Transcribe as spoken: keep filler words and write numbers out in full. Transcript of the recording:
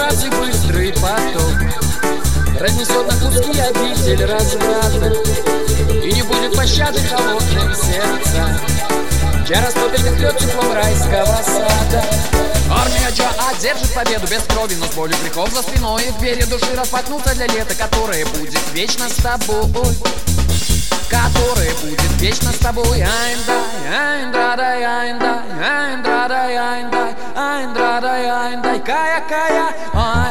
раз и быстрый поток разнесет на куски обитель разврата, и не будет пощады холодным сердца, чья растопит как лед теплом райского сада. Армия Джа одержит победу без крови, но с болью грехов за спиной, и двери души распахнутся для лета, которое будет вечно с тобой, которое будет вечно с тобой. Айндай, айндрада, айндай, айндрада, айндай, айндрада, айндай, кая, кая,